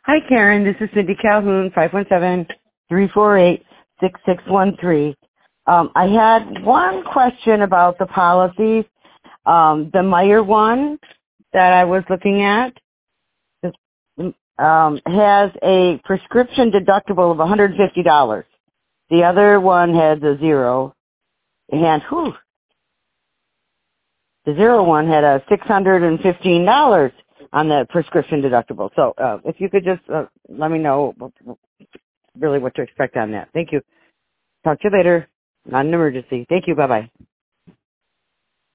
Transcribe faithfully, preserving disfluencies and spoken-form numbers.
Hi, Karen. This is Cindy Calhoun, five one seven, three four eight, six six one three. Um, I had one question about the policies. Um, the Meyer one that I was looking at um, has a prescription deductible of one hundred fifty dollars. The other one has a zero. And whew, the zero one had a six hundred fifteen dollars on the prescription deductible. So uh, if you could just uh, let me know really what to expect on that. Thank you. Talk to you later. Not an emergency. Thank you. Bye-bye.